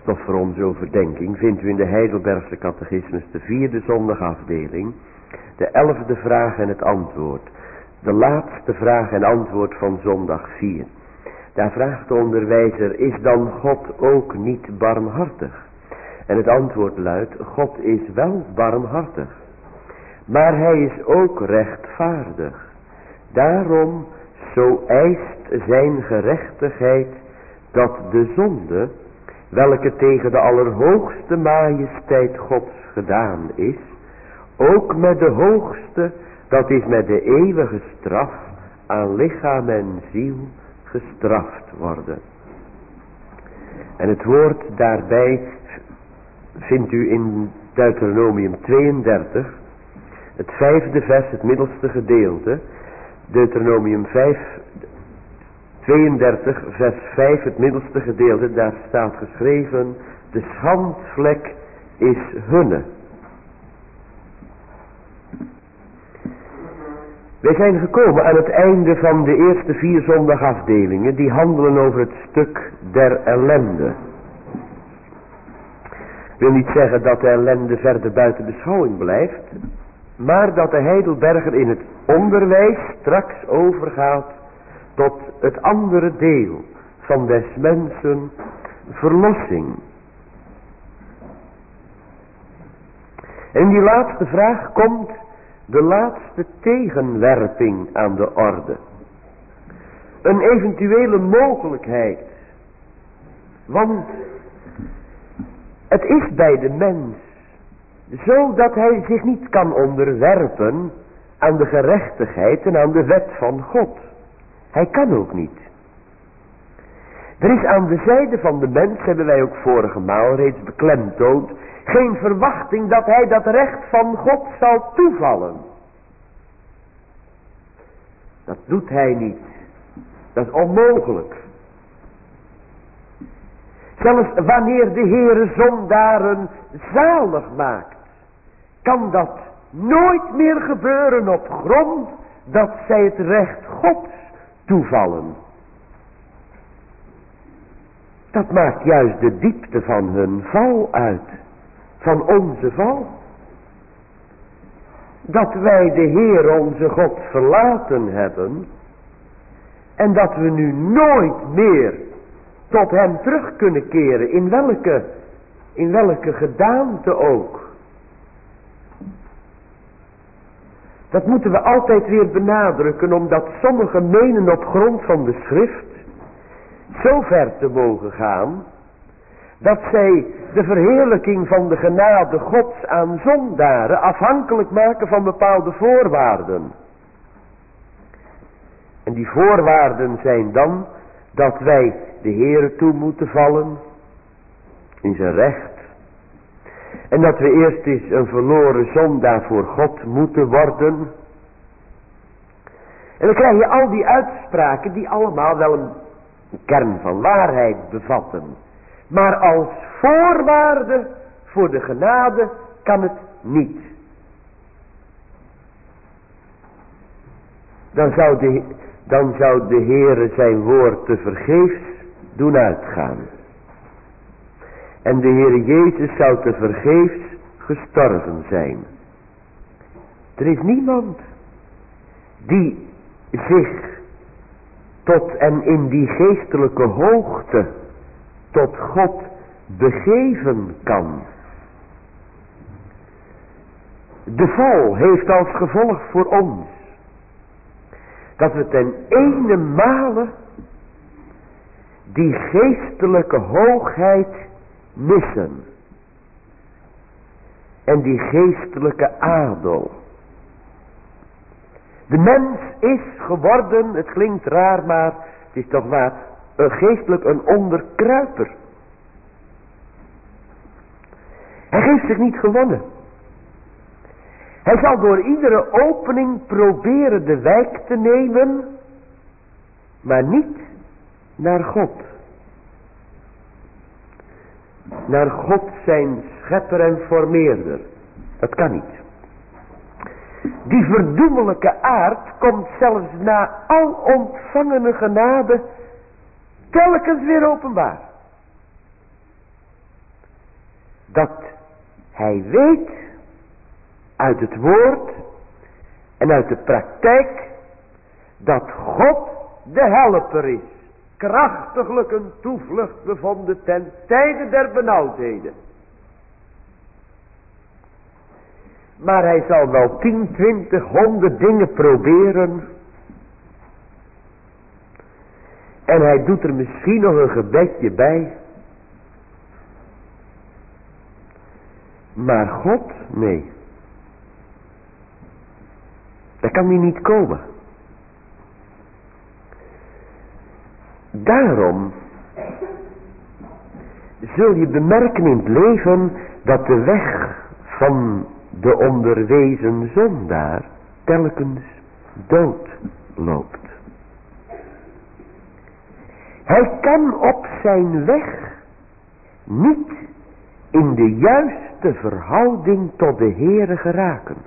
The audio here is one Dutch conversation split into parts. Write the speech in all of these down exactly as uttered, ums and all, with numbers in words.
Stof voor onze overdenking vindt u in de Heidelbergse Catechismus, de vierde zondagafdeling, de elfde vraag en het antwoord. De laatste vraag en antwoord van zondag vier. Daar vraagt de onderwijzer, is dan God ook niet barmhartig? En het antwoord luidt, God is wel barmhartig, maar hij is ook rechtvaardig. Daarom, zo eist zijn gerechtigheid dat de zonde, welke tegen de allerhoogste majesteit Gods gedaan is, ook met de hoogste, dat is met de eeuwige straf, aan lichaam en ziel gestraft worden. En het woord daarbij vindt u in Deuteronomium tweeëndertig, het vijfde vers, het middelste gedeelte. Deuteronomium vijf, tweeëndertig, vers vijf, het middelste gedeelte. Daar staat geschreven, de schandvlek is hunne. Wij zijn gekomen aan het einde van de eerste vier zondagafdelingen, die handelen over het stuk der ellende. Ik wil niet zeggen dat de ellende verder buiten beschouwing blijft, maar dat de Heidelberger in het onderwijs straks overgaat tot het andere deel van des mensen verlossing. En in die laatste vraag komt de laatste tegenwerping aan de orde. Een eventuele mogelijkheid. Want het is bij de mens zo dat hij zich niet kan onderwerpen aan de gerechtigheid en aan de wet van God. Hij kan ook niet. Er is aan de zijde van de mens, hebben wij ook vorige maal reeds beklemtoond, geen verwachting dat hij dat recht van God zal toevallen. Dat doet hij niet. Dat is onmogelijk. Zelfs wanneer de Heere zondaren zalig maakt, kan dat nooit meer gebeuren op grond dat zij het recht Gods toevallen. Dat maakt juist de diepte van hun val uit. Van onze val. Dat wij de Heer onze God verlaten hebben. En dat we nu nooit meer tot hem terug kunnen keren. In welke, in welke gedaante ook. Dat moeten we altijd weer benadrukken. Omdat sommigen menen op grond van de schrift zo ver te mogen gaan, dat zij de verheerlijking van de genade Gods aan zondaren afhankelijk maken van bepaalde voorwaarden. En die voorwaarden zijn dan dat wij de Heere toe moeten vallen in zijn recht. En dat we eerst eens een verloren zondaar voor God moeten worden. En dan krijg je al die uitspraken die allemaal wel een kern van waarheid bevatten. Maar als voorwaarde voor de genade kan het niet. Dan zou de, dan zou de Heere zijn woord te vergeefs doen uitgaan. En de Heere Jezus zou te vergeefs gestorven zijn. Er is niemand die zich tot en in die geestelijke hoogte tot God begeven kan. De val heeft als gevolg voor ons dat we ten ene male die geestelijke hoogheid missen. En die geestelijke adel. De mens is geworden, het klinkt raar, maar het is toch waar, een geestelijk een onderkruiper. Hij geeft zich niet gewonnen. Hij zal door iedere opening proberen de wijk te nemen, maar niet naar God. Naar God zijn schepper en formeerder. Dat kan niet. Die verdoemelijke aard komt zelfs na al ontvangene genade telkens weer openbaar. dat hij weet uit het woord en uit de praktijk dat God de helper is, krachtiglijk een toevlucht bevonden ten tijde der benauwdheden. Maar hij zal wel tien, twintig, honderd dingen proberen. En hij doet er misschien nog een gebedje bij. Maar God, nee. Dat kan hij niet komen. Daarom zul je bemerken in het leven dat de weg van de onderwezen zondaar telkens dood loopt. Hij kan op zijn weg niet in de juiste verhouding tot de Heere geraken.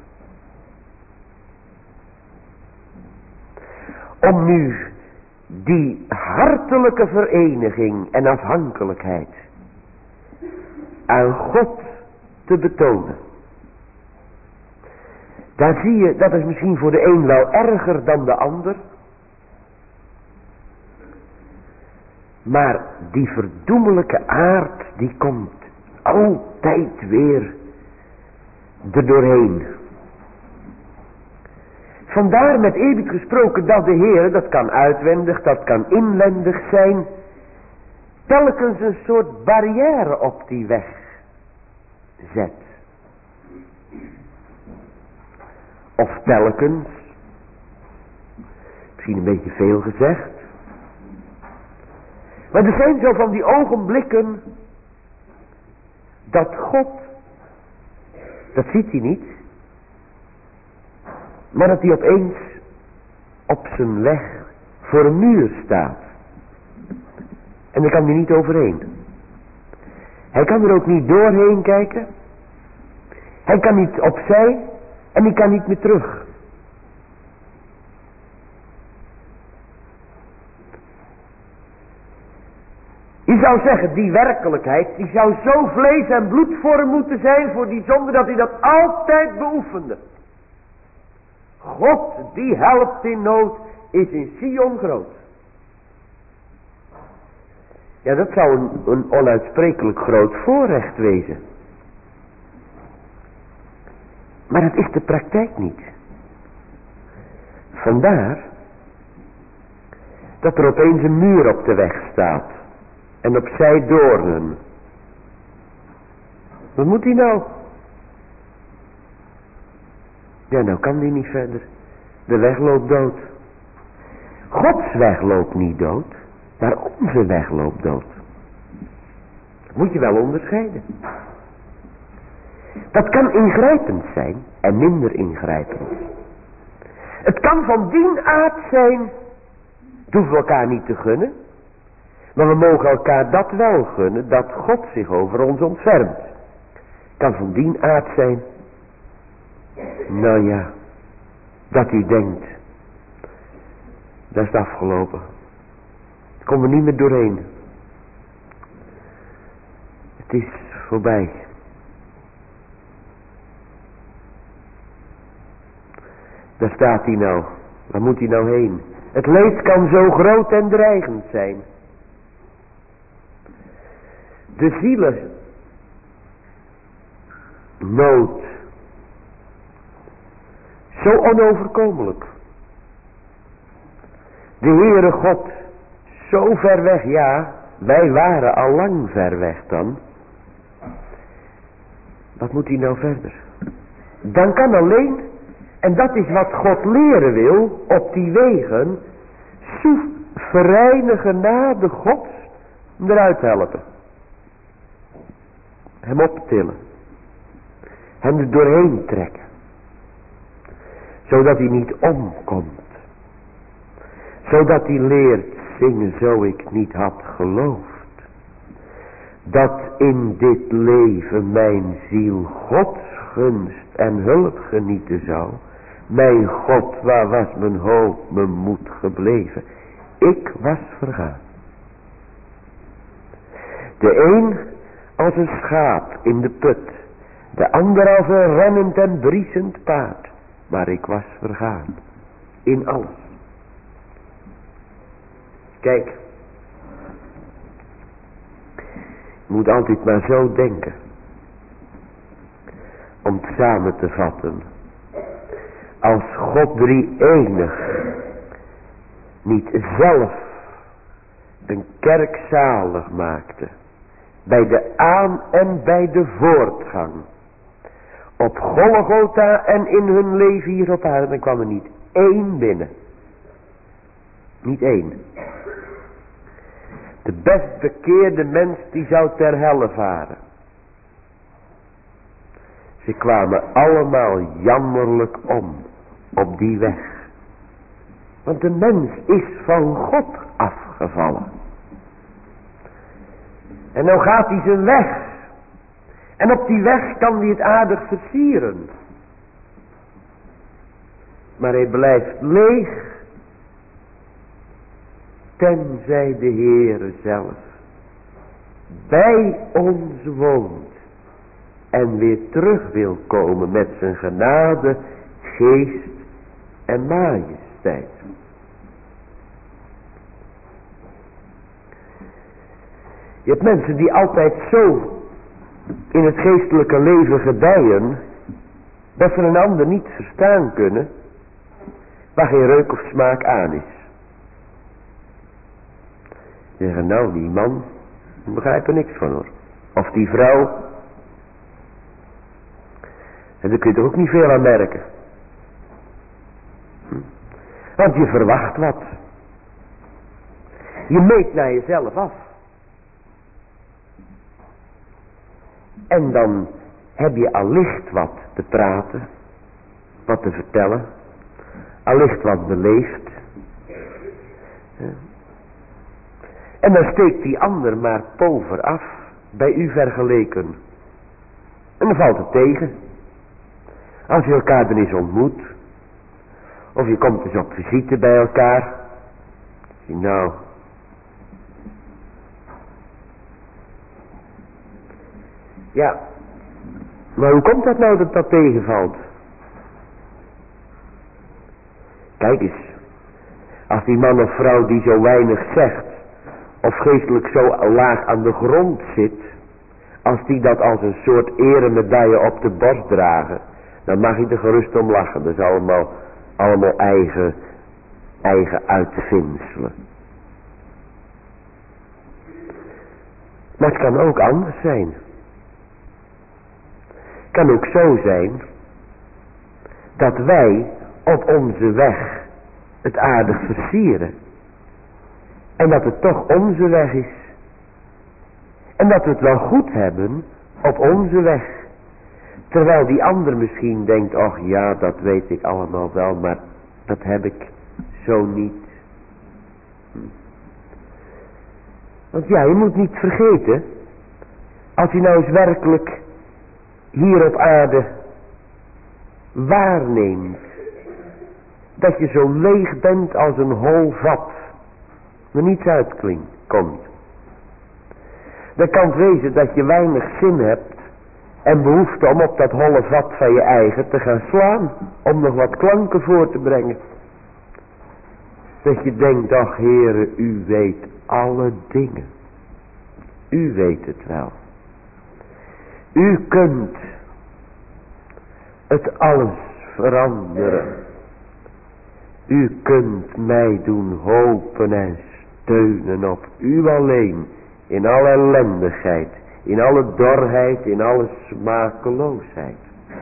Om nu die hartelijke vereniging en afhankelijkheid aan God te betonen. Daar zie je, dat is misschien voor de een wel erger dan de ander. Maar die verdoemelijke aard, die komt altijd weer er doorheen. Vandaar met eerbied gesproken dat de Heer, dat kan uitwendig, dat kan inwendig zijn, telkens een soort barrière op die weg zet. Of telkens, misschien een beetje veel gezegd, maar er zijn zo van die ogenblikken dat God, dat ziet hij niet, maar dat hij opeens op zijn weg voor een muur staat. En daar kan hij niet overheen. Hij kan er ook niet doorheen kijken. Hij kan niet opzij en hij kan niet meer terug. Je zou zeggen, die werkelijkheid, die zou zo vlees en bloedvorm moeten zijn voor die zonde, dat hij dat altijd beoefende. God die helpt in nood, is in Sion groot. Ja, dat zou een, een onuitsprekelijk groot voorrecht wezen. Maar dat is de praktijk niet. Vandaar dat er opeens een muur op de weg staat. En opzij doornen. Wat moet hij nou? Ja, nou kan hij niet verder. De weg loopt dood. Gods weg loopt niet dood, maar onze weg loopt dood. Dat moet je wel onderscheiden. Dat kan ingrijpend zijn en minder ingrijpend. Het kan van dien aard zijn, het hoeven we elkaar niet te gunnen, maar we mogen elkaar dat wel gunnen, dat God zich over ons ontfermt. Het kan van dien aard zijn, nou ja, dat u denkt, dat is afgelopen. Daar komen we niet meer doorheen. Het is voorbij. Daar staat hij nou. Waar moet hij nou heen? Het leed kan zo groot en dreigend zijn. De zielen nood. Zo onoverkomelijk. De Heere God zo ver weg, ja, wij waren al lang ver weg dan. Wat moet hij nou verder? Dan kan alleen, en dat is wat God leren wil, op die wegen, soevereine genade Gods hem eruit helpen. Hem optillen. Hem er doorheen trekken. Zodat hij niet omkomt. Zodat hij leert zingen zo ik niet had geloofd. Dat in dit leven mijn ziel Gods gunst en hulp genieten zou. Mijn God, waar was mijn hoop, mijn moed gebleven? Ik was vergaan. De een, als een schaap in de put, de ander als een rennend en briesend paard. Maar ik was vergaan in alles. Kijk, je moet altijd maar zo denken. Om het samen te vatten. Als God drie-enig niet zelf een kerk zalig maakte. Bij de aan- en bij de voortgang. Op Golgotha en in hun leven hier op aarde. Dan kwam er niet één binnen. Niet één. De best bekeerde mens die zou ter helle varen. Ze kwamen allemaal jammerlijk om. Op die weg. Want de mens is van God afgevallen. En nou gaat hij zijn weg. En op die weg kan hij het aardig versieren. Maar hij blijft leeg. Tenzij de Heere zelf bij ons woont. En weer terug wil komen met zijn genade, geest en majesteit. Je hebt mensen die altijd zo in het geestelijke leven gedijen, dat ze een ander niet verstaan kunnen, waar geen reuk of smaak aan is. Ze zeggen, nou die man, ik begrijp er niks van hoor. Of die vrouw. En daar kun je toch ook niet veel aan merken. Hm? Want je verwacht wat. Je meet naar jezelf af. En dan heb je allicht wat te praten. Wat te vertellen. Allicht wat beleefd. Ja. En dan steekt die ander maar pover af. Bij u vergeleken. En dan valt het tegen. Als je elkaar dan eens ontmoet. Of je komt eens op visite bij elkaar. Nou. Ja. Maar hoe komt dat nou dat dat tegenvalt? Kijk eens. Als die man of vrouw die zo weinig zegt. Of geestelijk zo laag aan de grond zit. Als die dat als een soort eremedaille op de borst dragen. Dan mag je er gerust om lachen. Dat is allemaal, allemaal eigen, eigen uitvindselen. Maar het kan ook anders zijn. Het kan ook zo zijn. Dat wij op onze weg het aardig versieren. En dat het toch onze weg is. En dat we het wel goed hebben op onze weg. Terwijl die ander misschien denkt, ach ja, dat weet ik allemaal wel, maar dat heb ik zo niet. Hm. Want ja, je moet niet vergeten, als je nou eens werkelijk hier op aarde waarneemt, dat je zo leeg bent als een hol vat, er niets uitkomt. Dan kan het wezen dat je weinig zin hebt en behoefte om op dat holle vat van je eigen te gaan slaan. Om nog wat klanken voor te brengen. Dat je denkt, ach Heere, u weet alle dingen. U weet het wel. U kunt het alles veranderen. U kunt mij doen hopen en steunen op u alleen. In alle ellendigheid. In alle dorheid, in alle smakeloosheid.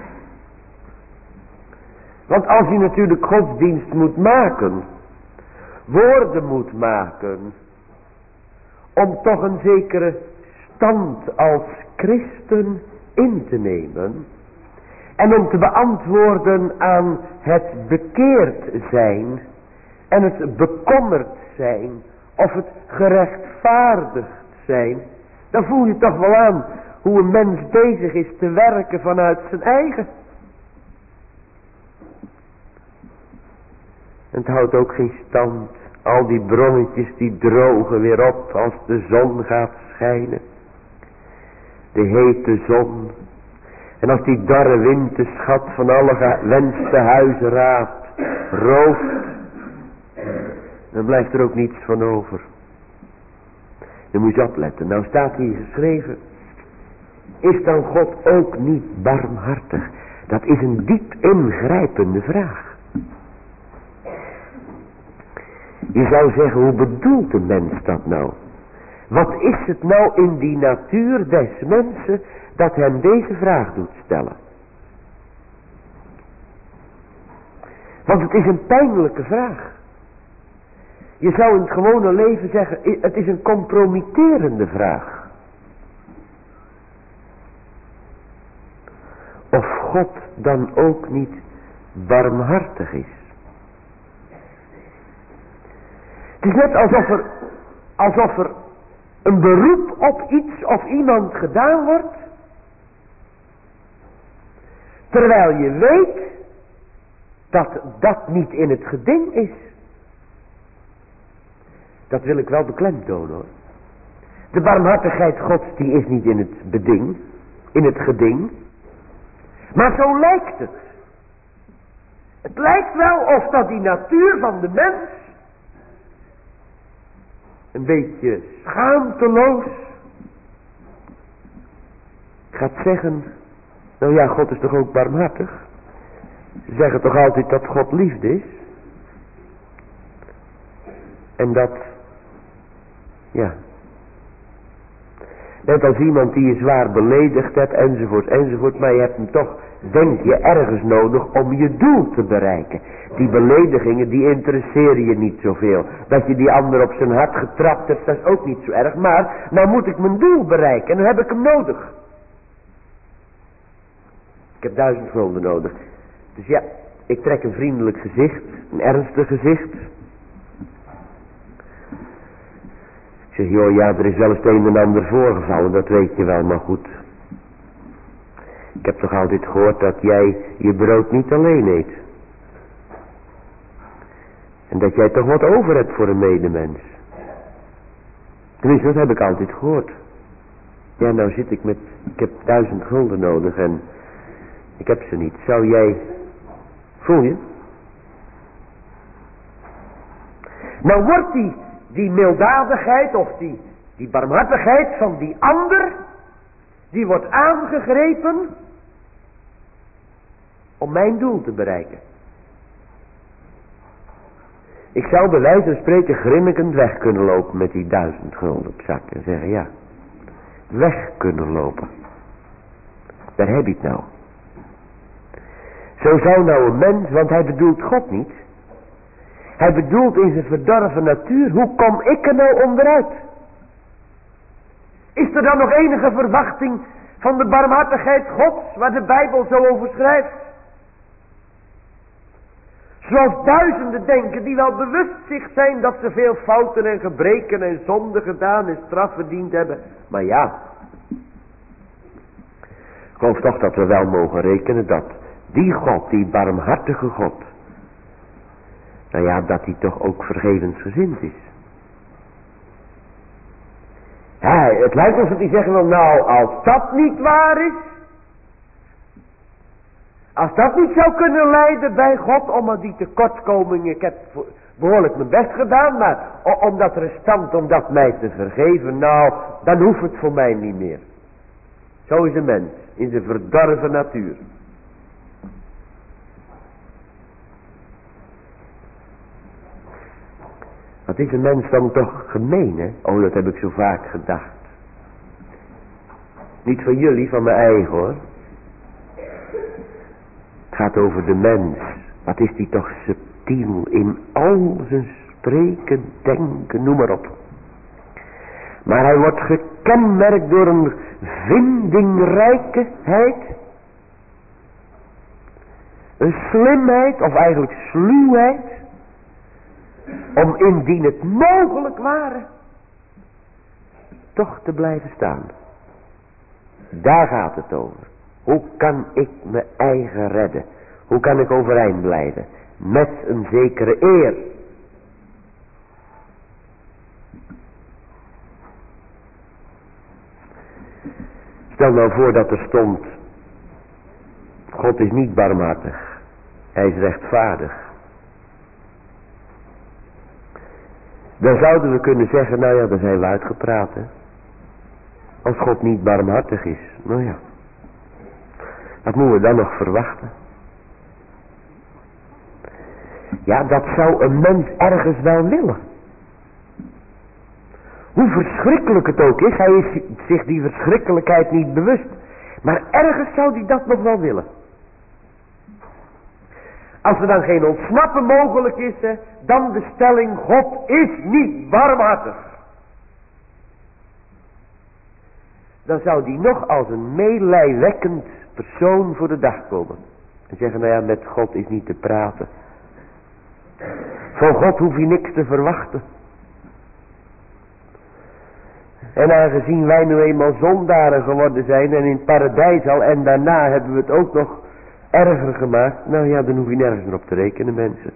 Want als je natuurlijk godsdienst moet maken, woorden moet maken, om toch een zekere stand als christen in te nemen, en om te beantwoorden aan het bekeerd zijn, en het bekommerd zijn, of het gerechtvaardigd zijn, dan voel je toch wel aan hoe een mens bezig is te werken vanuit zijn eigen. En het houdt ook geen stand. Al die bronnetjes die drogen weer op als de zon gaat schijnen. de hete zon. En als die dorre wind de schat van alle gewenste huizen raapt, rooft, dan blijft er ook niets van over. Dan moet je opletten. Nou staat hier geschreven, is dan God ook niet barmhartig? Dat is een diep ingrijpende vraag. Je zou zeggen, hoe bedoelt de mens dat nou? Wat is het nou in die natuur des mensen dat hem deze vraag doet stellen? Want het is een pijnlijke vraag. Je zou in het gewone leven zeggen, het is een compromitterende vraag. Of God dan ook niet barmhartig is. Het is net alsof er, alsof er een beroep op iets of iemand gedaan wordt, terwijl je weet dat dat niet in het geding is. Dat wil ik wel beklemtonen hoor. De barmhartigheid Gods die is niet in het beding, in het geding. Maar zo lijkt het. Het lijkt wel of dat die natuur van de mens een beetje schaamteloos gaat zeggen, nou ja, God is toch ook barmhartig? Ze zeggen toch altijd dat God liefde is? En dat, ja, net als iemand die je zwaar beledigd hebt, enzovoort, enzovoort, maar je hebt hem toch, denk je, ergens nodig om je doel te bereiken. Die beledigingen, die interesseren je niet zoveel. Dat je die ander op zijn hart getrapt hebt, dat is ook niet zo erg. Maar, nou moet ik mijn doel bereiken en dan heb ik hem nodig. Ik heb duizend gulden nodig. Dus ja, ik trek een vriendelijk gezicht, een ernstig gezicht. Ik zeg, joh, ja, er is wel eens het een en ander voorgevallen, dat weet je wel, maar goed. Ik heb toch altijd gehoord dat jij je brood niet alleen eet. En dat jij toch wat over hebt voor een medemens. Tenminste, dat heb ik altijd gehoord. Ja, nou zit ik met, ik heb duizend gulden nodig en ik heb ze niet. Zou jij, voel je? Nou wordt die, die milddadigheid of die, die barmhartigheid van die ander, die wordt aangegrepen om mijn doel te bereiken. Ik zou bij wijze van spreken grinnikend weg kunnen lopen met die duizend gulden op zak en zeggen, ja, weg kunnen lopen. Daar heb je het nou. Zo zou nou een mens, want hij bedoelt God niet. Hij bedoelt in zijn verdorven natuur, hoe kom ik er nou onderuit? Is er dan nog enige verwachting van de barmhartigheid Gods, waar de Bijbel zo over schrijft? Zoals duizenden denken die wel bewust zich zijn dat ze veel fouten en gebreken en zonden gedaan en straf verdiend hebben. Maar ja, ik geloof toch dat we wel mogen rekenen dat die God, die barmhartige God, nou ja, dat hij toch ook vergevensgezind is. Ja, het lijkt alsof hij zeggen wil, nou, als dat niet waar is, als dat niet zou kunnen leiden bij God, omdat die tekortkomingen, ik heb behoorlijk mijn best gedaan, maar omdat er een stand om dat mij te vergeven, nou, dan hoeft het voor mij niet meer. Zo is een mens, in zijn verdorven natuur. Wat is een mens dan toch gemeen, hè? Oh, dat heb ik zo vaak gedacht. Niet van jullie, van mijn eigen, hoor. Het gaat over de mens. Wat is die toch subtiel in al zijn spreken, denken, noem maar op. Maar hij wordt gekenmerkt door een vindingrijkheid. Een slimheid, of eigenlijk sluwheid. Om indien het mogelijk ware, toch te blijven staan. Daar gaat het over. Hoe kan ik mijn eigen redden? Hoe kan ik overeind blijven? Met een zekere eer. Stel nou voor dat er stond, God is niet barmhartig, hij is rechtvaardig. Dan zouden we kunnen zeggen, nou ja, daar zijn we uitgepraat, hè. Als God niet barmhartig is, nou ja. Wat moeten we dan nog verwachten? Ja, dat zou een mens ergens wel willen. Hoe verschrikkelijk het ook is, hij is zich die verschrikkelijkheid niet bewust. Maar ergens zou hij dat nog wel willen. Als er dan geen ontsnappen mogelijk is, hè, dan de stelling, God is niet barmhartig. Dan zou die nog als een meelijwekkend persoon voor de dag komen. En zeggen, nou ja, met God is niet te praten. Van God hoef je niks te verwachten. En aangezien wij nu eenmaal zondaren geworden zijn en in het paradijs al en daarna hebben we het ook nog erger gemaakt. Nou ja, dan hoef je nergens meer op te rekenen, mensen.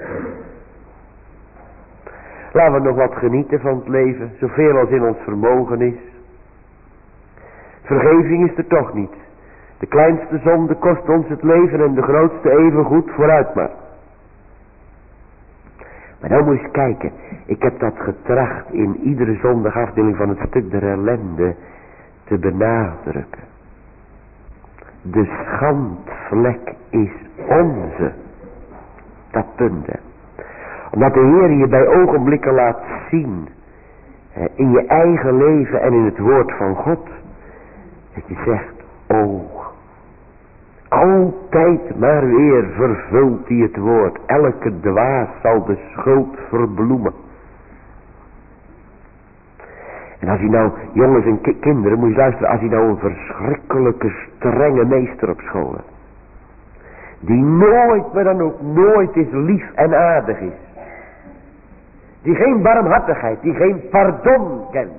Laten we nog wat genieten van het leven, zoveel als in ons vermogen is. Vergeving is er toch niet. De kleinste zonde kost ons het leven en de grootste evengoed, vooruit maar. Maar nou moet je eens kijken. Ik heb dat getracht in iedere zondagafdeling van het stuk der ellende te benadrukken. De schandvlek is onze. Dat punt, hè. Omdat de Heer je bij ogenblikken laat zien. Hè, in je eigen leven en in het woord van God. Dat je zegt, oh. Altijd maar weer vervult hij het woord. Elke dwaas zal de schuld verbloemen. En als hij nou, jongens en ki- kinderen, moet je luisteren. Als hij nou een verschrikkelijke strenge meester op school heeft. Die nooit, maar dan ook nooit is lief en aardig is. Die geen barmhartigheid, die geen pardon kent.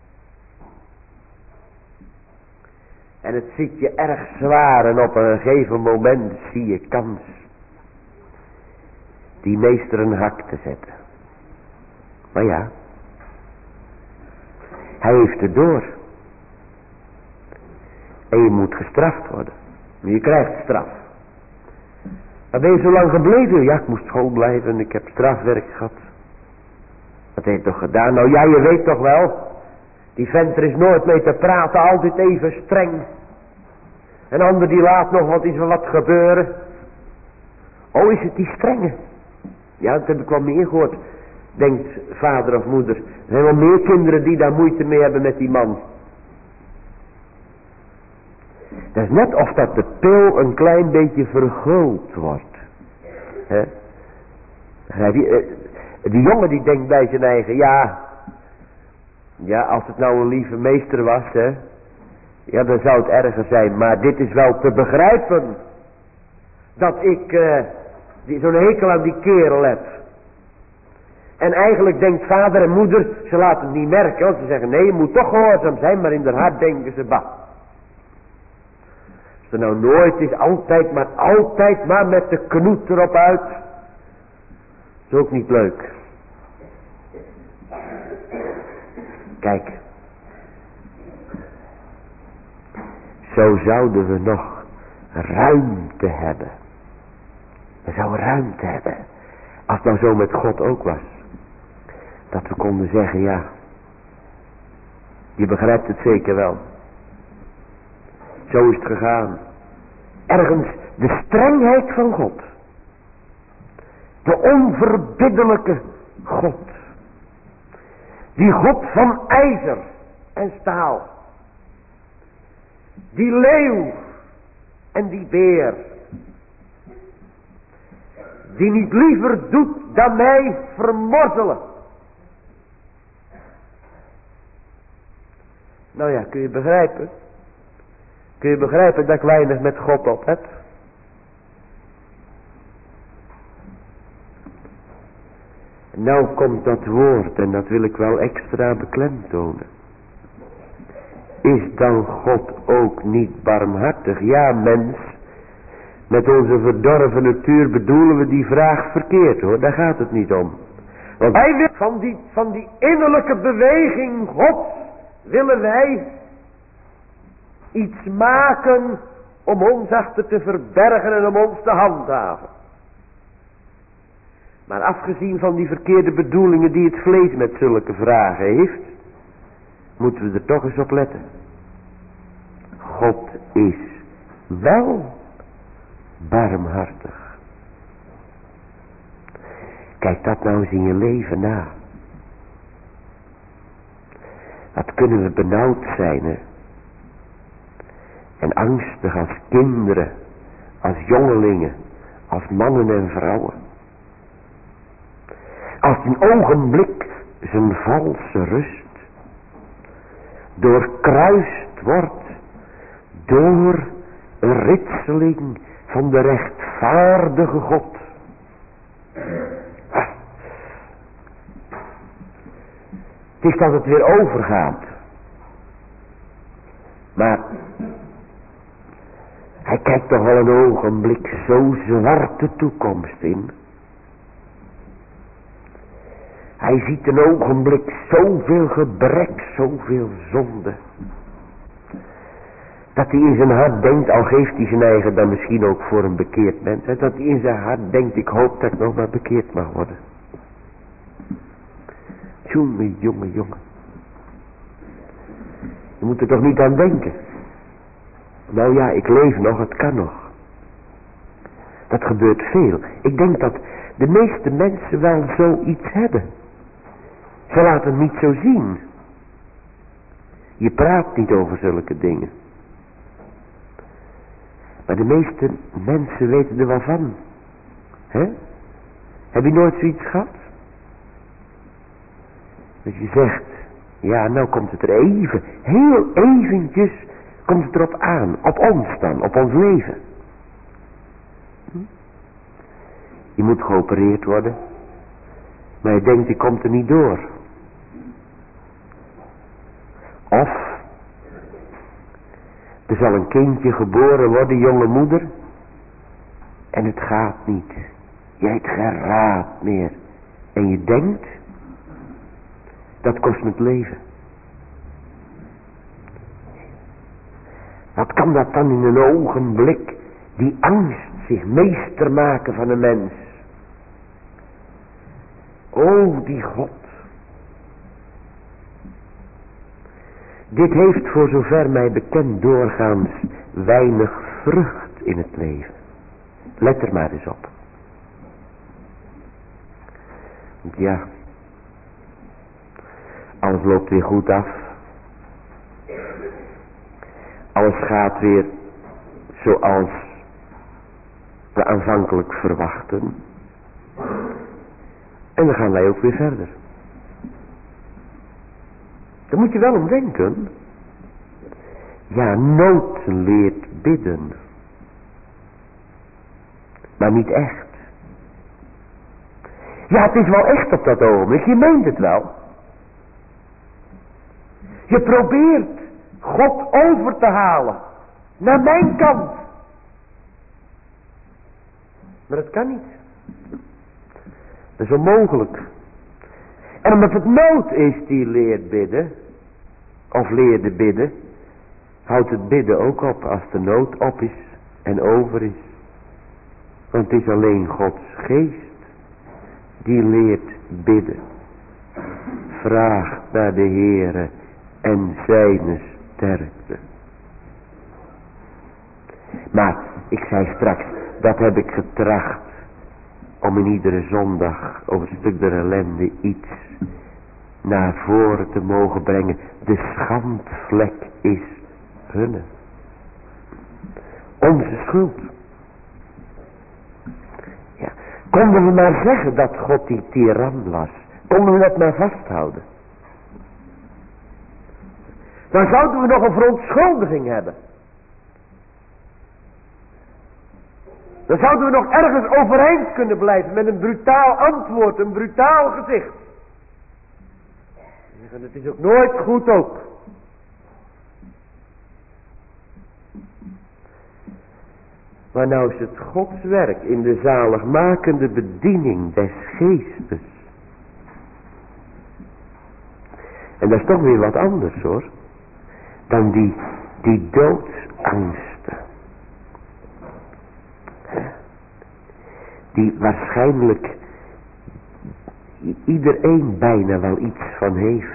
En het zit je erg zwaar en op een gegeven moment zie je kans. Die meester een hak te zetten. Maar ja. Hij heeft het door. En je moet gestraft worden. Maar je krijgt straf. Waar ben je zo lang gebleven? Ja, ik moest school blijven en ik heb strafwerk gehad. Wat heeft toch gedaan? Nou ja, je weet toch wel. Die vent er is nooit mee te praten, altijd even streng. Een ander die laat nog wat is er wat gebeuren. Oh, is het die strenge? Ja, dat heb ik wel meer gehoord. Denkt vader of moeder. Er zijn wel meer kinderen die daar moeite mee hebben met die man. Dat is net of dat de pil een klein beetje verguld wordt. He? Die, die jongen die denkt bij zijn eigen, ja... Ja, als het nou een lieve meester was, hè. Ja, dan zou het erger zijn. Maar dit is wel te begrijpen. Dat ik uh, zo'n hekel aan die kerel heb. En eigenlijk denkt vader en moeder, ze laten het niet merken. Want ze zeggen, nee, je moet toch gehoorzaam zijn. Maar in haar hart denken ze, bah. Als er nou nooit is, altijd maar, altijd maar met de knoet erop uit. Is ook niet leuk. Kijk. Zo zouden we nog ruimte hebben. We zouden ruimte hebben. Als het nou zo met God ook was. Dat we konden zeggen, ja. Je begrijpt het zeker wel. Zo is het gegaan. Ergens de strengheid van God. De onverbiddelijke God. Die God van ijzer en staal. Die leeuw en die beer. Die niet liever doet dan mij vermorzelen. Nou ja, kun je begrijpen? Kun je begrijpen dat ik weinig met God op heb? Nou komt dat woord en dat wil ik wel extra beklemtonen. Is dan God ook niet barmhartig? Ja, mens, met onze verdorven natuur bedoelen we die vraag verkeerd, hoor. Daar gaat het niet om. Want wij willen van die, van die innerlijke beweging God willen wij iets maken om ons achter te verbergen en om ons te handhaven. Maar afgezien van die verkeerde bedoelingen die het vlees met zulke vragen heeft, moeten we er toch eens op letten. God is wel barmhartig. Kijk dat nou eens in je leven na. Wat kunnen we benauwd zijn, hè? En angstig als kinderen, als jongelingen, als mannen en vrouwen. Als een ogenblik zijn valse rust doorkruist wordt door een ritseling van de rechtvaardige God. Ah. Het is dat het weer overgaat. Maar hij kijkt toch wel een ogenblik zo zwarte toekomst in. Hij ziet een ogenblik zoveel gebrek, zoveel zonde. Dat hij in zijn hart denkt, al geeft hij zijn eigen dan misschien ook voor een bekeerd mens. Dat hij in zijn hart denkt, ik hoop dat ik nog maar bekeerd mag worden. Jongen, jongen, jongen. Je moet er toch niet aan denken. Nou ja, ik leef nog, het kan nog. Dat gebeurt veel. Ik denk dat de meeste mensen wel zoiets hebben. Ze laten het niet zo zien. Je praat niet over zulke dingen. Maar de meeste mensen weten er wel van. Hè? Heb je nooit zoiets gehad? Dat je zegt, ja nou komt het er even, heel eventjes komt het erop aan. Op ons dan, op ons leven. Hm? Je moet geopereerd worden. Maar je denkt, je komt er niet door. Of er zal een kindje geboren worden, jonge moeder. En het gaat niet. Je hebt geen raad meer. En je denkt, dat kost me het leven. Wat kan dat dan in een ogenblik, die angst zich meester maken van een mens. O, die God. Dit heeft voor zover mij bekend doorgaans weinig vrucht in het leven. Let er maar eens op. Want ja, alles loopt weer goed af. Alles gaat weer zoals we aanvankelijk verwachten. En dan gaan wij ook weer verder. Daar moet je wel om denken. Ja, nood leert bidden. Maar niet echt. Ja, het is wel echt op dat ogenblik. Je meent het wel. Je probeert God over te halen. Naar mijn kant. Maar dat kan niet. Dat is onmogelijk. En omdat het nood is die leert bidden, of leerde bidden, houdt het bidden ook op als de nood op is en over is. Want het is alleen Gods geest die leert bidden. Vraagt naar de Heere en zijne sterkte. Maar ik zei straks, dat heb ik getracht om in iedere zondag over een stuk der ellende iets naar voren te mogen brengen. De schandvlek is hunne. Onze schuld. Ja. Konden we maar zeggen dat God die tiran was. Konden we dat maar vasthouden. Dan zouden we nog een verontschuldiging hebben. Dan zouden we nog ergens overeind kunnen blijven met een brutaal antwoord, een brutaal gezicht. En het is ook nooit goed ook. Maar nou is het Gods werk in de zaligmakende bediening des geestes. En dat is toch weer wat anders hoor. Dan die Die doodsangsten. Die waarschijnlijk iedereen bijna wel iets van heeft.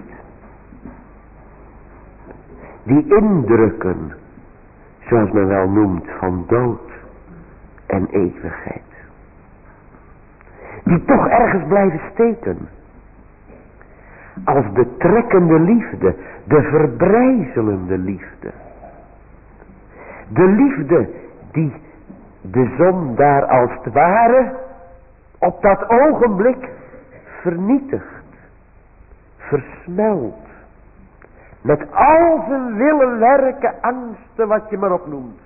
Die indrukken, zoals men wel noemt, van dood en eeuwigheid. Die toch ergens blijven steken. Als de trekkende liefde, de verbrijzelende liefde. De liefde die de zon daar als het ware op dat ogenblik vernietigt, versmelt. Met al zijn willen, werken, angsten, wat je maar opnoemt.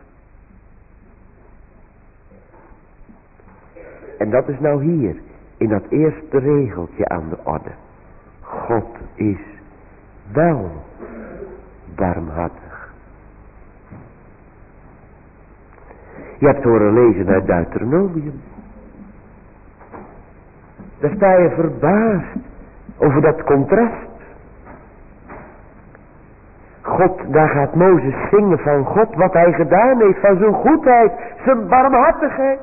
En dat is nou hier, in dat eerste regeltje aan de orde. God is wel barmhartig. Je hebt horen lezen uit Deuteronomium. Daar sta je verbaasd over dat contrast. God, daar gaat Mozes zingen van God, wat hij gedaan heeft, van zijn goedheid, zijn barmhartigheid.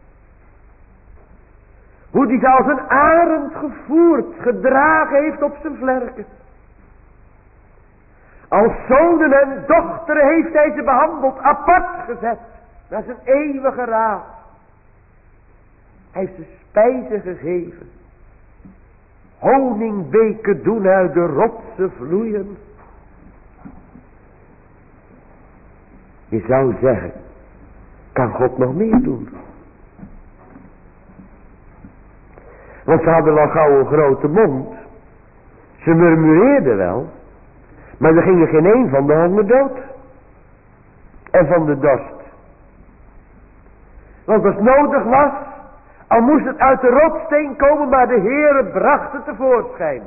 Hoe hij ze als een arend gevoerd, gedragen heeft op zijn vlerken. Als zonen en dochteren heeft hij ze behandeld, apart gezet, naar zijn eeuwige raad. Hij heeft ze spijzen gegeven. Honingbeken doen uit de rotsen vloeien. Je zou zeggen, kan God nog meer doen? Want ze hadden wel gauw een grote mond. Ze murmureerden wel. Maar er ging er geen een van de honger dood. En van de dorst. Want als het nodig was, al moest het uit de rotsteen komen, maar de Heere bracht het tevoorschijn.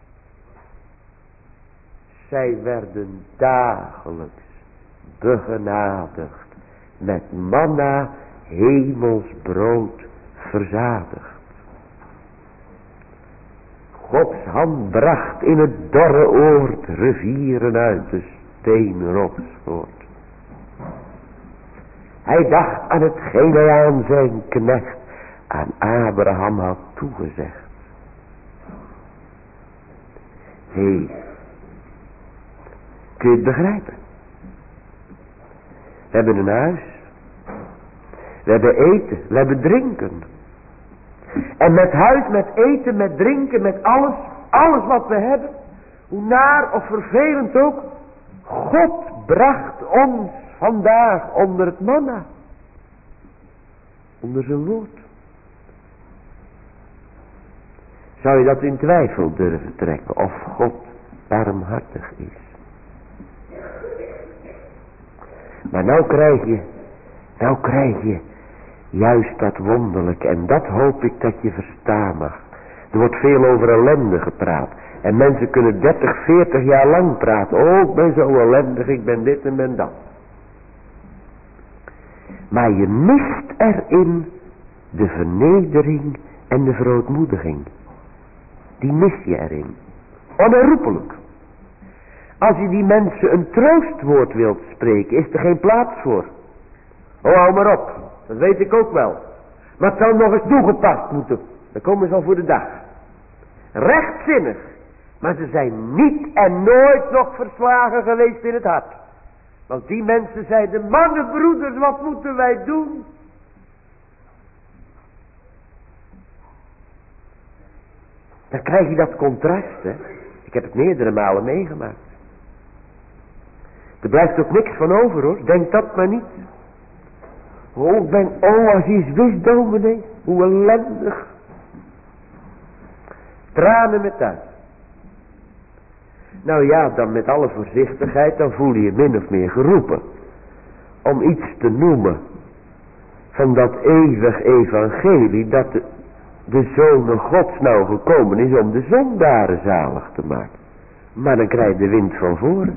Zij werden dagelijks begenadigd met manna, hemelsbrood verzadigd. Gods hand bracht in het dorre oord rivieren uit de steenrots voort. Hij dacht aan hetgeen hij aan zijn knecht, aan Abraham had toegezegd. Hé, hey, kun je het begrijpen? We hebben een huis. We hebben eten, we hebben drinken. En met huis, met eten, met drinken, met alles, alles wat we hebben, hoe naar of vervelend ook, God bracht ons vandaag onder het manna. Onder zijn woord. Zou je dat in twijfel durven trekken of God barmhartig is? Maar nou krijg je, nou krijg je juist dat wonderlijke, en dat hoop ik dat je verstaan mag. Er wordt veel over ellende gepraat. En mensen kunnen dertig, veertig jaar lang praten. Oh, ik ben zo ellendig, ik ben dit en ben dat. Maar je mist erin de vernedering en de verootmoediging. Die mis je erin. Onherroepelijk. Als je die mensen een troostwoord wilt spreken, is er geen plaats voor. Oh, hou maar op. Dat weet ik ook wel. Maar het zou nog eens toegepast moeten. Dan komen ze al voor de dag. Rechtzinnig. Maar ze zijn niet en nooit nog verslagen geweest in het hart. Want die mensen zeiden, mannen, broeders, wat moeten wij doen? Dan krijg je dat contrast, hè. Ik heb het meerdere malen meegemaakt. Er blijft ook niks van over, hoor. Denk dat maar niet. Oh, ik ben, oh, als je eens wist, dominee, hoe ellendig. Tranen met thuis. Nou ja, dan met alle voorzichtigheid, dan voel je je min of meer geroepen. Om iets te noemen van dat eeuwig evangelie, dat de, de Zoon Gods nou gekomen is om de zondaren zalig te maken. Maar dan krijg je de wind van voren.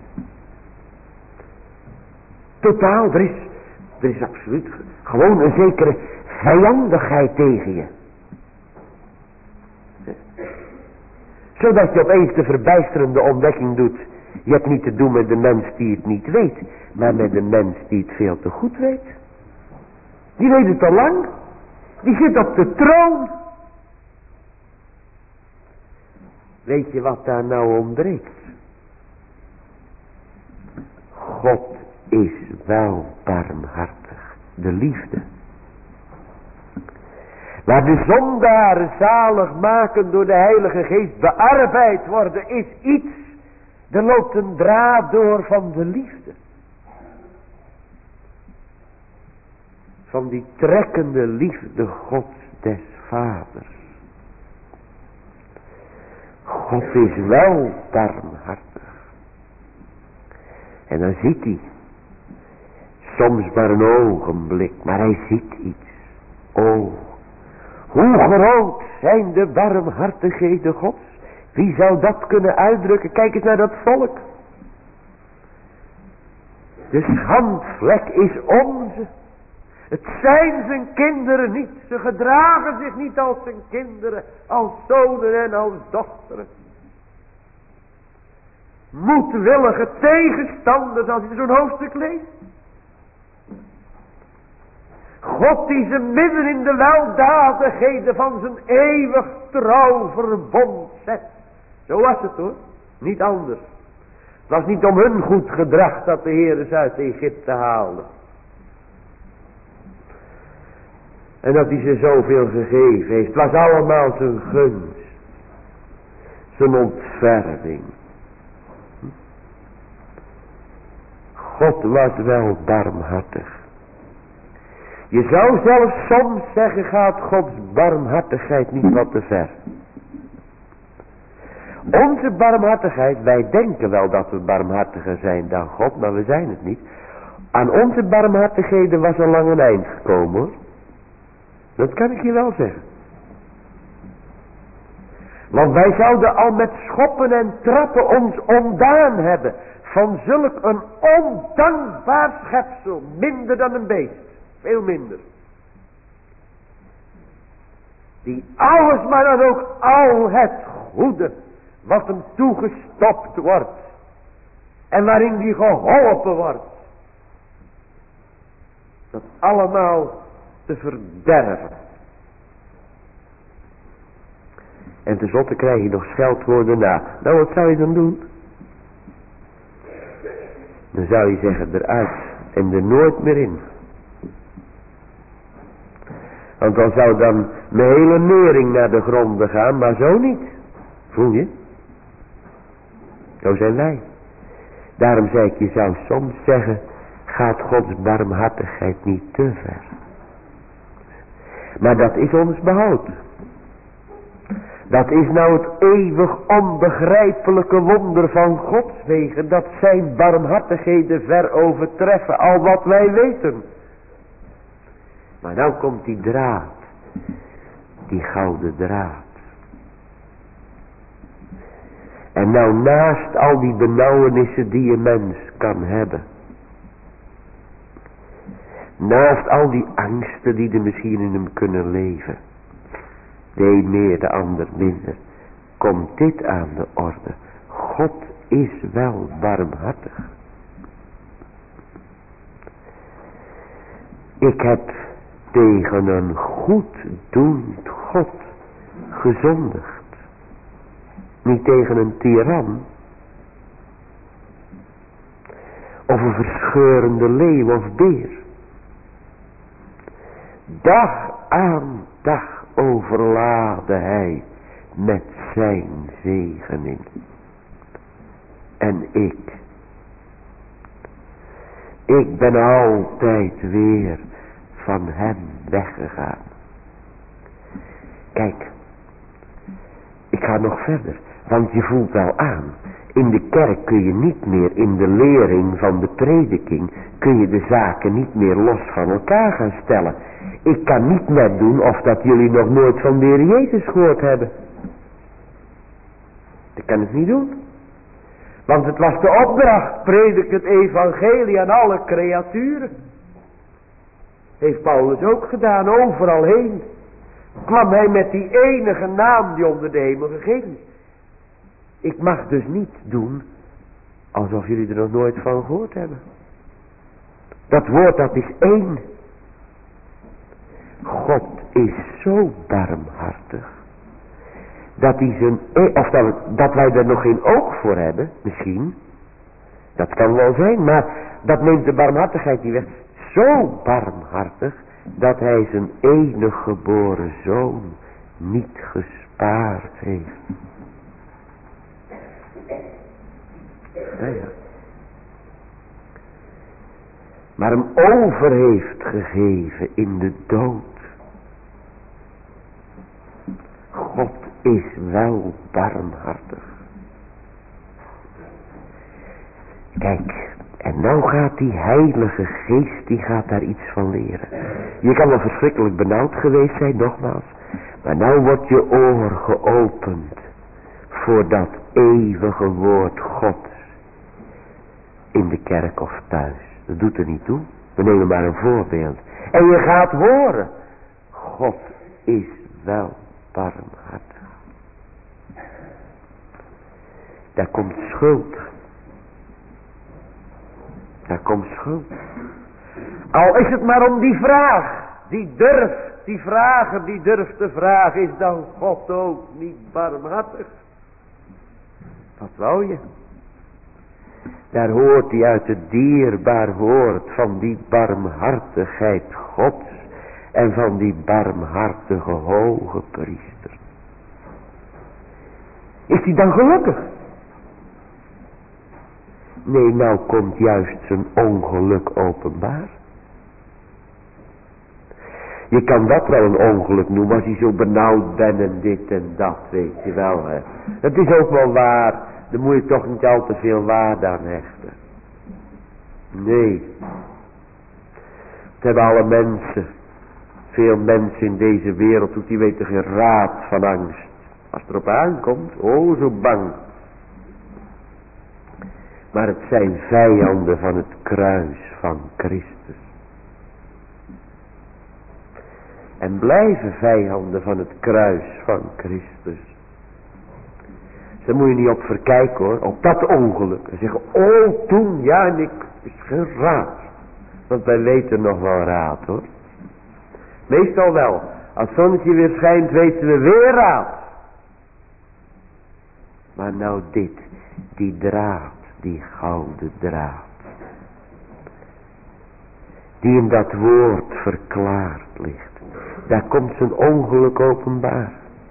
Totaal, er is, er is absoluut gewoon een zekere vijandigheid tegen je. Zodat je opeens de verbijsterende ontdekking doet. Je hebt niet te doen met de mens die het niet weet, maar met de mens die het veel te goed weet. Die weet het al lang. Die zit op de troon. Weet je wat daar nou ontbreekt? God is wel barmhartig. De liefde. Waar de zondaren zalig maken door de Heilige Geest bearbeid worden, is iets. Er loopt een draad door van de liefde. Van die trekkende liefde Gods des Vaders. God is wel barmhartig. En dan ziet hij. Soms maar een ogenblik, maar hij ziet iets. O, hoe groot zijn de barmhartigheden Gods. Wie zou dat kunnen uitdrukken? Kijk eens naar dat volk. De schandvlek is onze. Het zijn zijn kinderen niet. Ze gedragen zich niet als zijn kinderen. Als zonen en als dochteren. Moedwillige tegenstanders als je zo'n hoofdstuk leest. God die ze midden in de weldadigheden van zijn eeuwig trouw verbond zet. Zo was het hoor. Niet anders. Het was niet om hun goed gedrag dat de Heer ze uit Egypte haalde. En dat hij ze zoveel gegeven heeft. Het was allemaal zijn gunst. Zijn ontferming. God was wel barmhartig. Je zou zelfs soms zeggen, gaat Gods barmhartigheid niet wat te ver. Onze barmhartigheid, wij denken wel dat we barmhartiger zijn dan God, maar we zijn het niet. Aan onze barmhartigheden was al lang een eind gekomen hoor. Dat kan ik je wel zeggen. Want wij zouden al met schoppen en trappen ons ontdaan hebben van zulk een ondankbaar schepsel, minder dan een beest. Veel minder. Die alles, maar dan ook al het goede wat hem toegestopt wordt. En waarin die geholpen wordt. Dat allemaal te verderven. En tenslotte krijg je nog scheldwoorden na. Nou, wat zou je dan doen? Dan zou je zeggen eruit en er nooit meer in. Want dan zou dan mijn hele nering naar de gronden gaan, maar zo niet. Voel je? Zo zijn wij. Daarom zei ik, je zou soms zeggen, gaat Gods barmhartigheid niet te ver. Maar dat is ons behoud. Dat is nou het eeuwig onbegrijpelijke wonder van Gods wegen, dat zijn barmhartigheden ver overtreffen al wat wij weten. Maar nou komt die draad, die gouden draad. En nou naast al die benauwenissen die een mens kan hebben. Naast al die angsten die er misschien in hem kunnen leven. De een meer, de ander minder. Komt dit aan de orde. God is wel barmhartig. Ik heb tegen een goeddoend God gezondigd. Niet tegen een tiran. Of een verscheurende leeuw of beer. Dag aan dag overlaadde hij met zijn zegening. En ik. Ik ben altijd weer van hem weggegaan. Kijk. Ik ga nog verder. Want je voelt wel aan. In de kerk kun je niet meer in de lering van de prediking. Kun je de zaken niet meer los van elkaar gaan stellen. Ik kan niet net doen of dat jullie nog nooit van de Heer Jezus gehoord hebben. Dat kan ik niet doen. Want het was de opdracht. Predik het evangelie aan alle creaturen. Heeft Paulus ook gedaan. Overal heen. Kwam hij met die enige naam die onder de hemel gegeven is. Ik mag dus niet doen Alsof jullie er nog nooit van gehoord hebben. Dat woord, dat is één. God is zo barmhartig. Dat hij zijn, of dat, dat wij er nog geen oog voor hebben, misschien. Dat kan wel zijn, maar dat neemt de barmhartigheid niet weg. Zo barmhartig, dat hij zijn enige geboren zoon niet gespaard heeft. Ja, ja. Maar hem over heeft gegeven in de dood. God is wel barmhartig. Kijk, en nou gaat die heilige geest, die gaat daar iets van leren. Je kan wel verschrikkelijk benauwd geweest zijn, nogmaals. Maar nou wordt je oor geopend voor dat eeuwige woord Gods. In de kerk of thuis. Dat doet er niet toe. We nemen maar een voorbeeld. En je gaat horen. God is wel barmhartig. Daar komt schuld. Daar komt schuld. Al is het maar om die vraag. Die durft, die vrager die durft te vragen. Is dan God ook niet barmhartig? Wat wou je? Daar hoort hij uit het dierbaar woord van die barmhartigheid Gods. En van die barmhartige hoge priester. Is hij dan gelukkig? Nee, nou komt juist zijn ongeluk openbaar. Je kan dat wel een ongeluk noemen als je zo benauwd bent en dit en dat, weet je wel. Hè. Dat is ook wel waar. Daar moet je toch niet al te veel waarde aan hechten. Nee. Het hebben alle mensen. Veel mensen in deze wereld, die weten geen raad van angst. Als het erop aankomt, oh zo bang. Maar het zijn vijanden van het kruis van Christus. En blijven vijanden van het kruis van Christus. Daar moet je niet op verkijken hoor, op dat ongeluk. En zeggen, oh toen, ja en ik, is geen raad. Want wij weten nog wel raad hoor. Meestal wel. Als het zonnetje weer schijnt, weten we weer raad. Maar nou dit, die draad, die gouden draad. Die in dat woord verklaard ligt. Daar komt zijn ongeluk openbaar.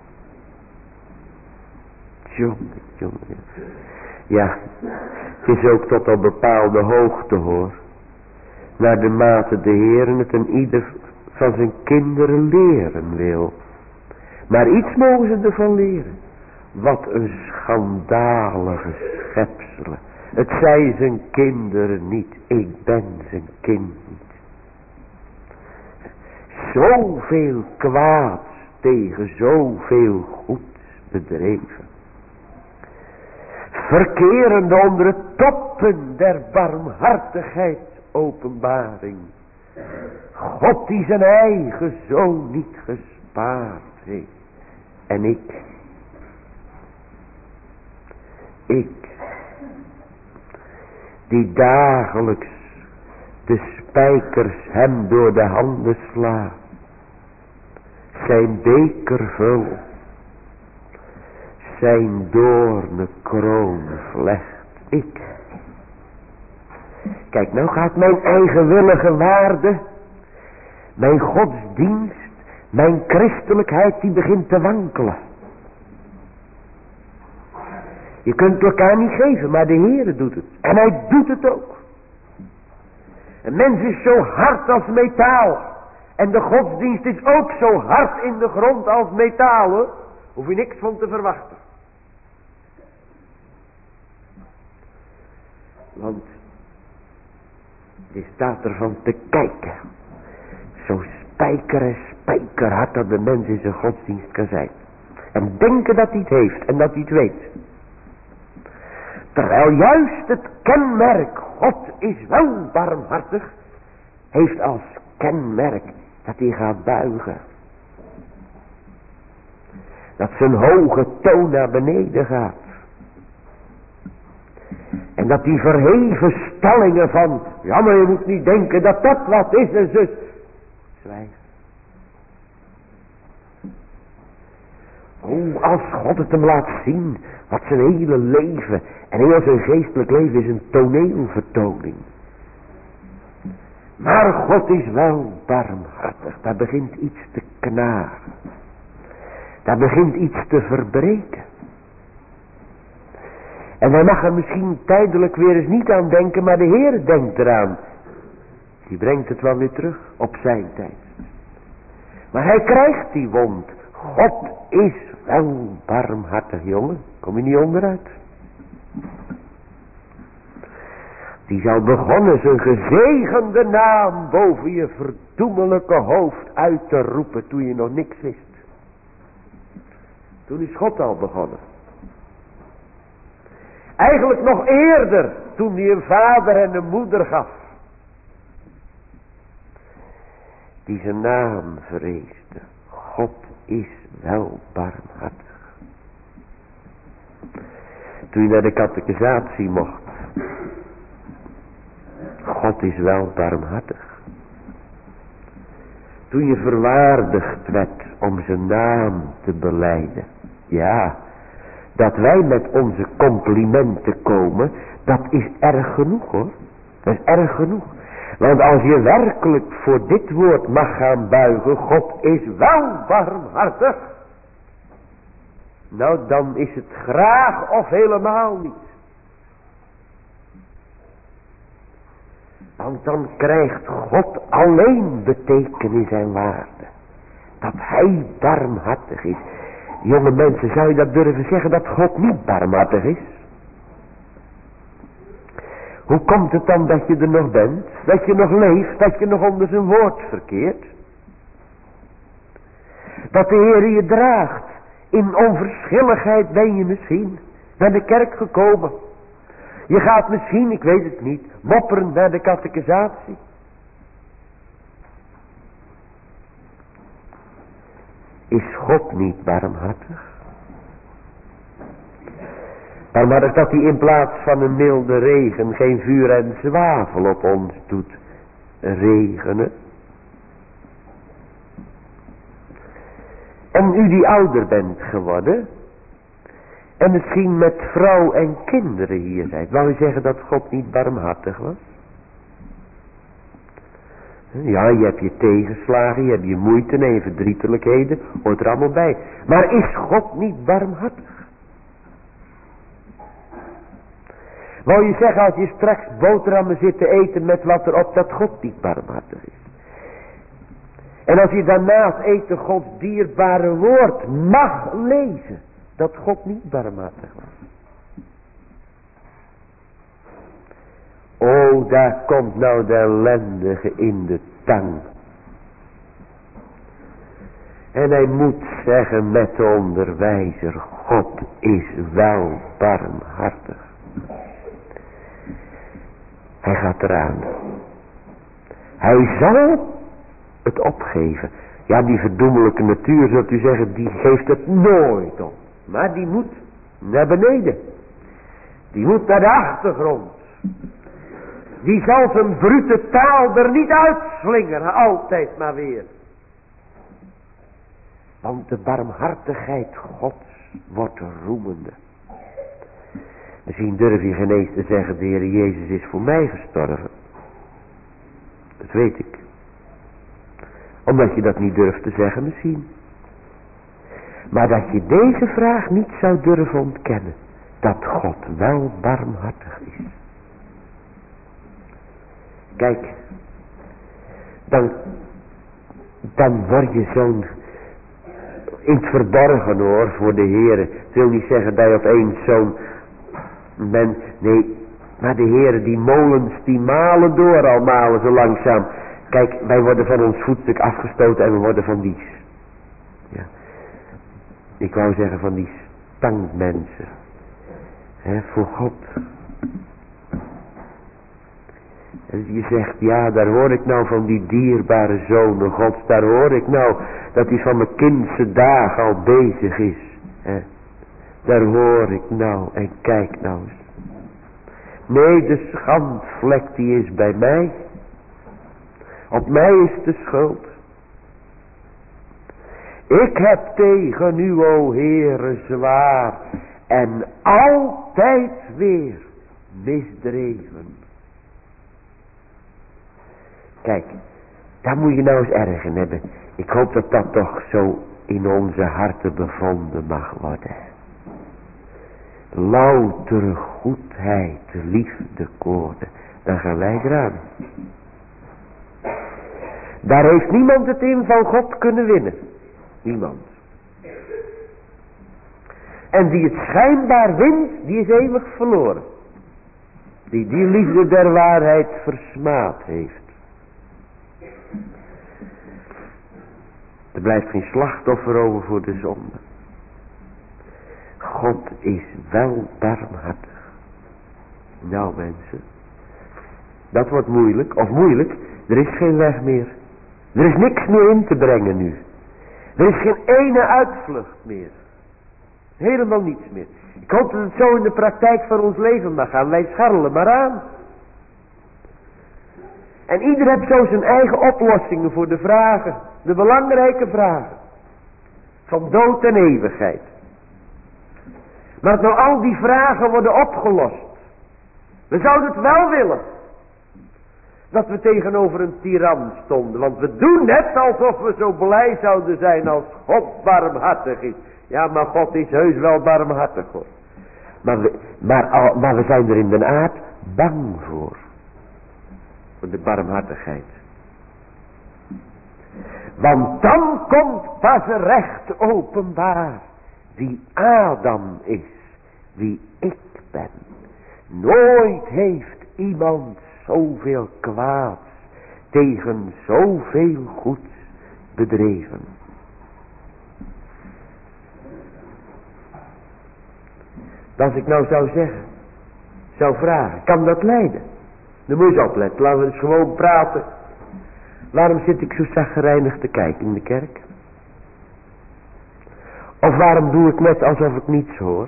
Jongen, jongen. Ja, het is ook tot op bepaalde hoogte hoor. Naar de mate de Heer het en ieder van zijn kinderen leren wil. Maar iets mogen ze ervan leren. Wat een schandalige schepselen. Het zij zijn kinderen niet. Ik ben zijn kind niet. Zoveel kwaads tegen zoveel goeds bedreven. Verkerende onder het toppen der barmhartigheid openbaring. God die zijn eigen zoon niet gespaard heeft. En ik. Ik. Die dagelijks de spijkers hem door de handen slaat. Zijn beker vul. Zijn doorne kroon vlecht. Ik. Kijk, nou gaat mijn eigenwillige waarde, mijn godsdienst, mijn christelijkheid, die begint te wankelen. Je kunt het elkaar niet geven, maar de Heere doet het. En hij doet het ook. Een mens is zo hard als metaal. En de godsdienst is ook zo hard in de grond als metaal, hoor. Hoef je niks van te verwachten. Want je staat ervan te kijken. Zo spijker en spijkerhard dat de mens in zijn godsdienst kan zijn. En denken dat hij het heeft en dat hij het weet. Terwijl juist het kenmerk, God is wel barmhartig, heeft als kenmerk dat hij gaat buigen. Dat zijn hoge toon naar beneden gaat. En dat die verheven stellingen van, ja maar je moet niet denken dat dat wat is en zus. Zwijgen. Oh, als God het hem laat zien, wat zijn hele leven en heel zijn geestelijk leven is een toneelvertoning. Maar God is wel barmhartig. Daar begint iets te knagen. Daar begint iets te verbreken. En wij mag er misschien tijdelijk weer eens niet aan denken, maar de Heer denkt eraan. Die brengt het wel weer terug op zijn tijd. Maar hij krijgt die wond. God is wel barmhartig, jongen. Kom je niet onderuit. Die zou begonnen zijn gezegende naam boven je verdoemelijke hoofd uit te roepen toen je nog niks wist. Toen is God al begonnen. Eigenlijk nog eerder, toen hij een vader en een moeder gaf. Die zijn naam vreesde. God is wel barmhartig. Toen je naar de catechisatie mocht. God is wel barmhartig. Toen je verwaardigd werd om zijn naam te belijden. Ja, dat wij met onze complimenten komen, dat is erg genoeg hoor. Dat is erg genoeg. Want als je werkelijk voor dit woord mag gaan buigen, God is wel barmhartig. Nou, dan is het graag of helemaal niet. Want dan krijgt God alleen betekenis en waarde. Dat hij barmhartig is. Jonge mensen, zou je dat durven zeggen dat God niet barmhartig is? Hoe komt het dan dat je er nog bent? Dat je nog leeft? Dat je nog onder zijn woord verkeert? Dat de Heer je draagt. In onverschilligheid ben je misschien naar de kerk gekomen. Je gaat misschien, ik weet het niet, mopperend naar de catechisatie. Is God niet barmhartig? Barmhartig dat hij in plaats van een milde regen geen vuur en zwavel op ons doet regenen. En u die ouder bent geworden en misschien met vrouw en kinderen hier zijt, wou u zeggen dat God niet barmhartig was? Ja, je hebt je tegenslagen, je hebt je moeite en je verdrietelijkheden, hoort er allemaal bij. Maar is God niet barmhartig? Wou je zeggen als je straks boterhammen zit te eten met wat erop, dat God niet barmhartig is? En als je daarnaast eten Gods dierbare woord mag lezen, dat God niet barmhartig was. Oh, daar komt nou de ellendige in de tang. En hij moet zeggen met de onderwijzer, God is wel barmhartig. Hij gaat eraan. Hij zal het opgeven. Ja, die verdoemelijke natuur, zult u zeggen, die geeft het nooit op. Maar die moet naar beneden. Die moet naar de achtergrond. Die zal zijn brute taal er niet uitslingeren, altijd maar weer. Want de barmhartigheid Gods wordt roemende. Misschien durf je geen eens te zeggen, de Heer Jezus is voor mij gestorven. Dat weet ik. Omdat je dat niet durft te zeggen misschien. Maar dat je deze vraag niet zou durven ontkennen. Dat God wel barmhartig is. Kijk. Dan, dan word je zo'n, in het verborgen hoor, voor de Heer. Het wil niet zeggen dat je opeens zo'n mens, nee. Maar de Heer, die molens, die malen door al malen zo langzaam. Kijk, wij worden van ons voetstuk afgestoten en we worden van die, ja, ik wou zeggen van die stankmensen, hè, voor God. En je zegt, ja, daar hoor ik nou van die dierbare zonen Gods, daar hoor ik nou dat hij van mijn kindse dagen al bezig is. Hè. Daar hoor ik nou en kijk nou eens. Nee, de schandvlek die is bij mij. Op mij is de schuld. Ik heb tegen u, o Heere, zwaar en altijd weer misdreven. Kijk, daar moet je nou eens erg in hebben. Ik hoop dat dat toch zo in onze harten bevonden mag worden. Loutere goedheid, liefde, koorden. Dan gaan wij eraan. Daar heeft niemand het in van God kunnen winnen. Niemand. En die het schijnbaar wint, die is eeuwig verloren. Die die liefde der waarheid versmaad heeft. Er blijft geen slachtoffer over voor de zonde. God is wel barmhartig. Nou mensen, dat wordt moeilijk, of moeilijk, er is geen weg meer. Er is niks meer in te brengen nu. Er is geen ene uitvlucht meer. Helemaal niets meer. Ik hoop dat het zo in de praktijk van ons leven mag gaan. Wij scharrelen maar aan. En ieder heeft zo zijn eigen oplossingen voor de vragen. De belangrijke vragen. Van dood en eeuwigheid. Maar nou al die vragen worden opgelost. We zouden het wel willen. Dat we tegenover een tiran stonden. Want we doen net alsof we zo blij zouden zijn als God barmhartig is. Ja, maar God is heus wel barmhartig hoor. Maar we, maar, maar we zijn er in de aard bang voor. Voor de barmhartigheid. Want dan komt pas recht openbaar wie Adam is, wie ik ben. Nooit heeft iemand zoveel kwaads tegen zoveel goeds bedreven. Als ik nou zou zeggen, zou vragen, kan dat leiden? Dan moet je eens opletten, laten we eens gewoon praten. Waarom zit ik zo chagrijnig te kijken in de kerk? Of waarom doe ik net alsof ik niets hoor?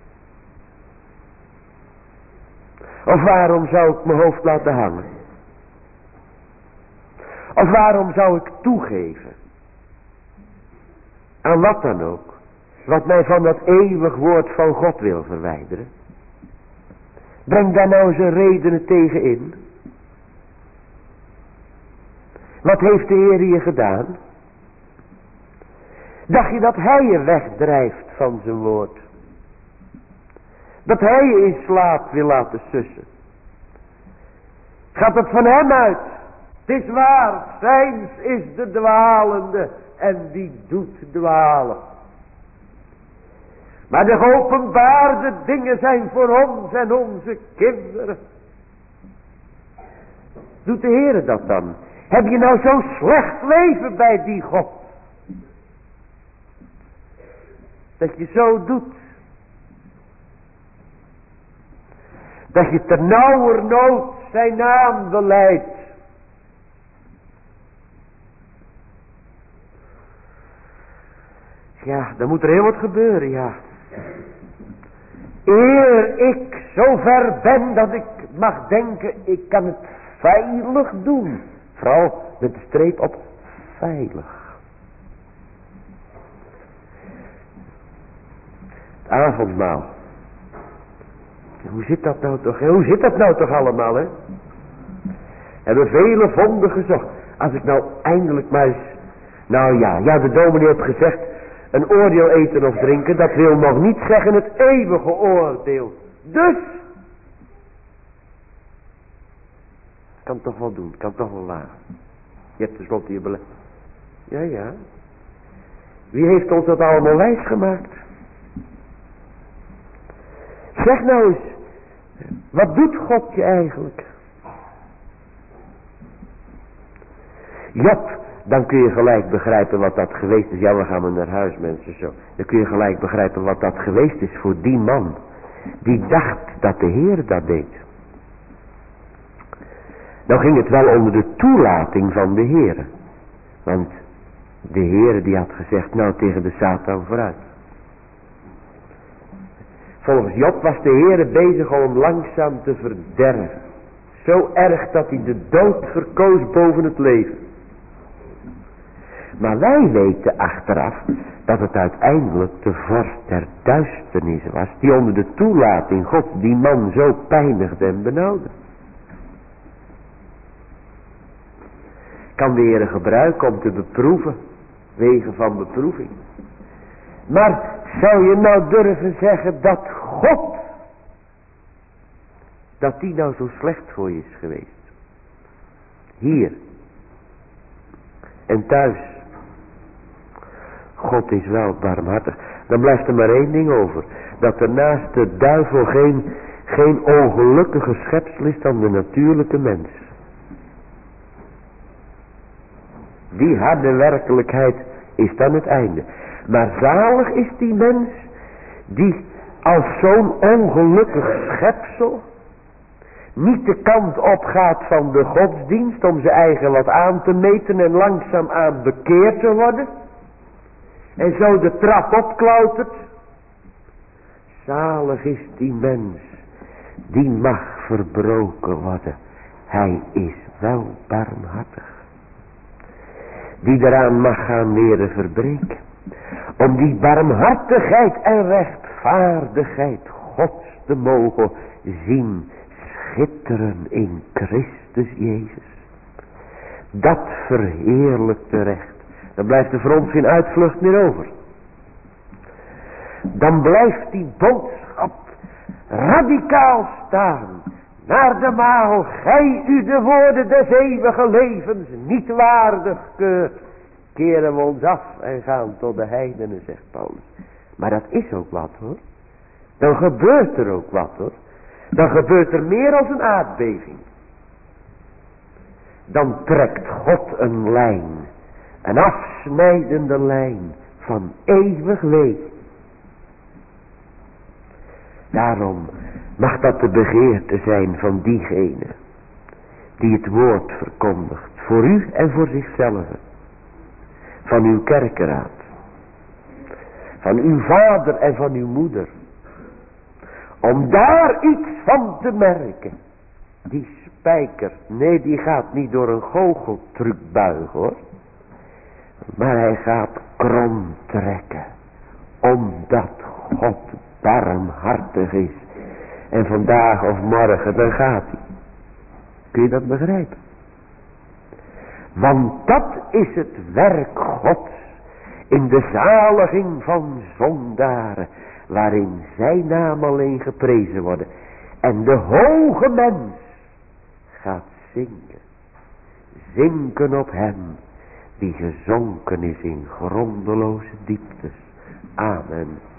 Of waarom zou ik mijn hoofd laten hangen? Of waarom zou ik toegeven? Aan wat dan ook. Wat mij van dat eeuwig woord van God wil verwijderen. Breng daar nou zijn redenen tegen in. Wat heeft de Heer hier gedaan? Dacht je dat hij je wegdrijft van zijn woord? Dat hij je in slaap wil laten sussen? Gaat het van hem uit? Het is waar, zijns is de dwalende en die doet dwalen. Maar de geopenbaarde dingen zijn voor ons en onze kinderen. Doet de Heer dat dan? Heb je nou zo'n slecht leven bij die God? Dat je zo doet. Dat je ter nauwernood zijn naam beleidt. Ja, dan moet er heel wat gebeuren, ja. Eer ik zo ver ben dat ik mag denken, ik kan het veilig doen. Vooral met de streep op veilig. Het avondmaal. Hoe zit dat nou toch? Hoe zit dat nou toch allemaal, hè? Hebben vele vonden gezocht. Als ik nou eindelijk maar eens... Nou ja, ja, de dominee heeft gezegd... Een oordeel eten of drinken, dat wil nog niet zeggen het eeuwige oordeel. Dus... Kan toch wel doen, kan toch wel wagen. Je hebt tenslotte je belet. Ja, ja. Wie heeft ons dat allemaal wijs gemaakt? Zeg nou eens, wat doet God je eigenlijk? Job, dan kun je gelijk begrijpen wat dat geweest is. Ja, we gaan maar naar huis mensen zo. Dan kun je gelijk begrijpen wat dat geweest is voor die man. Die dacht dat de Heer dat deed. Nou ging het wel onder de toelating van de Heer. Want de Heer die had gezegd, nou tegen de Satan vooruit. Volgens Job was de Heere bezig om hem langzaam te verderven. Zo erg dat hij de dood verkoos boven het leven. Maar wij weten achteraf dat het uiteindelijk de vorst der duisternis was, die onder de toelating God die man zo pijnigde en benauwde. Kan de Heere gebruiken om te beproeven, wegen van beproeving. Maar zou je nou durven zeggen dat God, dat die nou zo slecht voor je is geweest? Hier en thuis. God is wel barmhartig. Dan blijft er maar één ding over. Dat er naast de duivel geen, geen ongelukkige schepsel is dan de natuurlijke mens. Die harde werkelijkheid is dan het einde. Maar zalig is die mens die als zo'n ongelukkig schepsel niet de kant op gaat van de godsdienst om zijn eigen wat aan te meten en langzaamaan bekeerd te worden. En zo de trap opklautert. Zalig is die mens die mag verbroken worden. Hij is wel barmhartig. Die eraan mag gaan leren verbreken. Om die barmhartigheid en rechtvaardigheid Gods te mogen zien schitteren in Christus Jezus. Dat verheerlijkt de recht. Dan blijft er voor ons geen uitvlucht meer over. Dan blijft die boodschap radicaal staan. Naar de maal gij u de woorden des eeuwige levens niet waardig keurt. Keren we ons af en gaan tot de heidenen, zegt Paulus. Maar dat is ook wat hoor. Dan gebeurt er ook wat hoor. Dan gebeurt er meer als een aardbeving. Dan trekt God een lijn. Een afsnijdende lijn van eeuwig leven. Daarom mag dat de begeerte zijn van diegene die het woord verkondigt. Voor u en voor zichzelf. Van uw kerkeraad. Van uw vader en van uw moeder. Om daar iets van te merken. Die spijker, nee die gaat niet door een goocheltruc buigen hoor. Maar hij gaat krom trekken. Omdat God barmhartig is. En vandaag of morgen, dan gaat hij. Kun je dat begrijpen? Want dat is het werk Gods. In de zaliging van zondaren. Waarin zijn naam alleen geprezen worden. En de hoge mens gaat zinken. Zinken op hem die gezonken is in grondeloze dieptes. Amen.